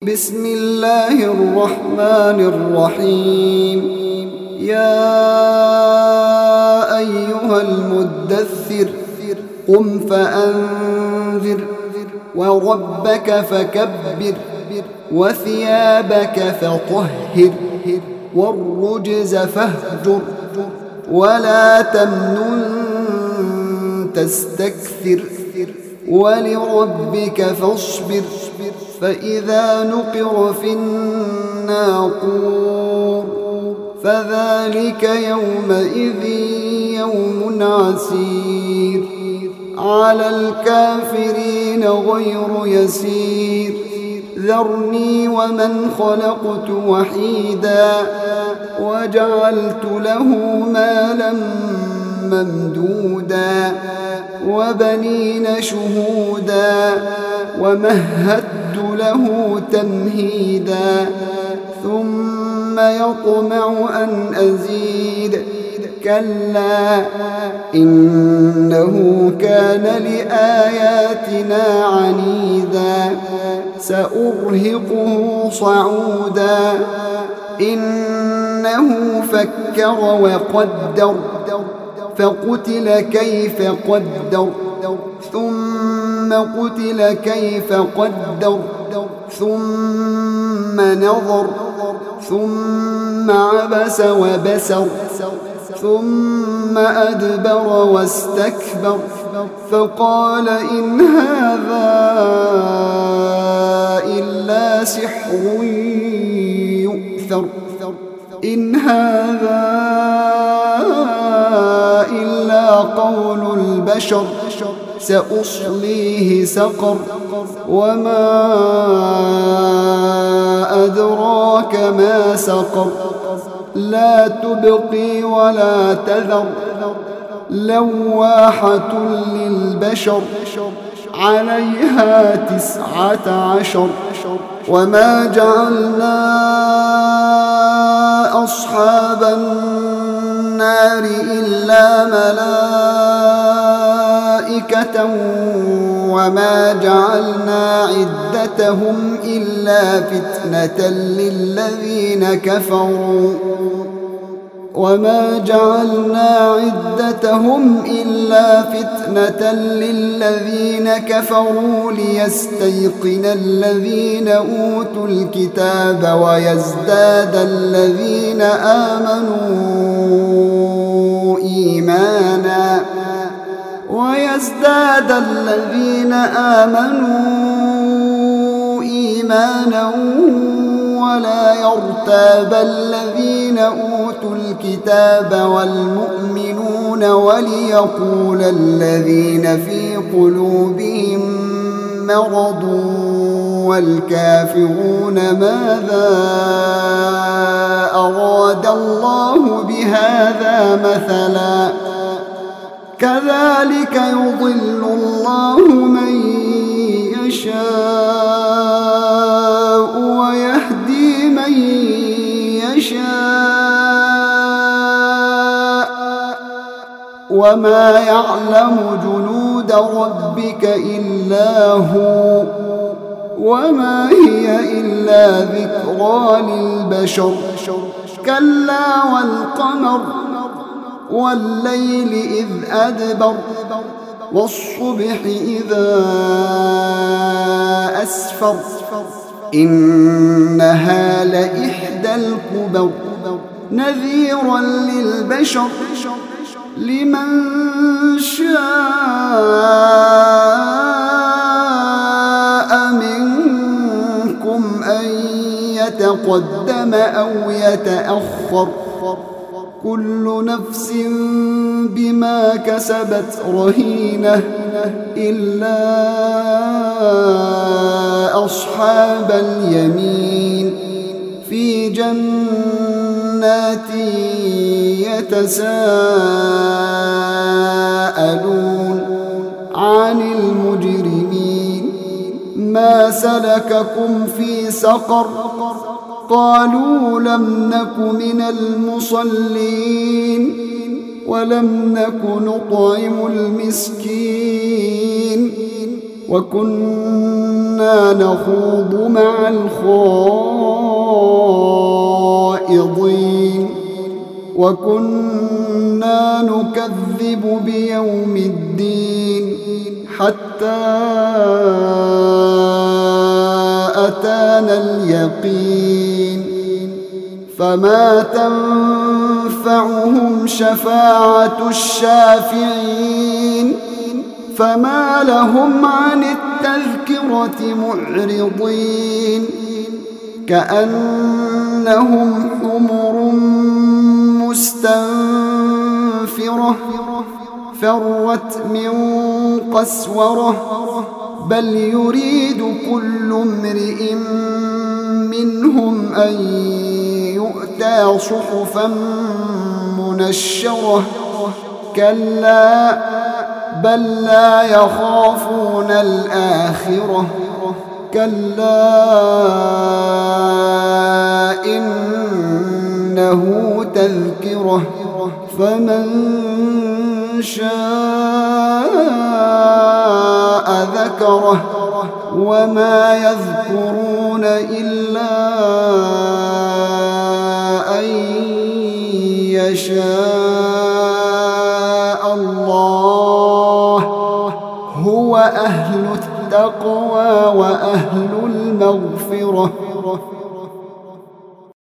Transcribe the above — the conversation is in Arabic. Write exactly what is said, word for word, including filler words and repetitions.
بسم الله الرحمن الرحيم. يا أيها المدثر قم فأنذر وربك فكبر وثيابك فطهر والرجز فاهجر ولا تمنن تستكثر ولربك فاصبر فإذا نقر في الناقور فذلك يومئذ يوم عسير على الكافرين غير يسير. ذرني ومن خلقت وحيدا وجعلت له مالا ممدودا وبنين شهودا ومهدت له تمهيدا ثم يطمع أن أزيد كلا إنه كان لآياتنا عنيدا سأرهقه صعودا إنه فكر وقدر فقتل كيف قدر ثم قتل كيف قدر ثم نظر ثم عبس وبسر ثم أدبر واستكبر فقال إن هذا إلا سحر يؤثر إن هذا إلا قول البشر سأصليه سقر وما أدراك ما سقر لا تبقي ولا تذر لواحة للبشر عليها تسعة عشر وما جعلنا أصحاب النار إلا ملائكة وما جعلنا عدتهم إلا فتنة للذين كفروا وما جعلنا عدتهم إلا فتنة للذين كفروا ليستيقن الذين أوتوا الكتاب ويزداد الذين آمنوا إيمانا ويزداد الذين آمنوا إيمانا ولا يرتاب الذين أوتوا الكتاب والمؤمنون وليقول الذين في قلوبهم مرض والكافرون ماذا أراد الله بهذا مثلا كذلك يضل الله من يشاء ويهدي من يشاء وما يعلم جنود ربك إلا هو وما هي إلا ذكرى للبشر كلا والقمر والليل إذ أدبر والصبح إذا أسفر إنها لإحدى الكبر نذيرا للبشر لمن شاء منكم أن يتقدم أو يتأخر كل نفس بما كسبت رهينة إلا أصحاب اليمين في جنات يتساءلون عن المجرمين ما سلككم في سقر قالوا لم نك من المصلين ولم نك نطعم المسكين وكنا كنا نخوض مع الخائضين وكنا نكذب بيوم الدين حتى أتانا اليقين فما تنفعهم شفاعة الشافعين فما لهم عن التذكرة معرضين كأنهم حمر مستنفرة فرت من قسورة بل يريد كل امرئ منهم أن يؤتى صحفا منشرة كلا بل لا يخافون الآخرة كلا إنه تذكرة فمن شاء ذكره وما يذكرون إلا أن يشاء الله هو أهل التقوى وأهل المغفرة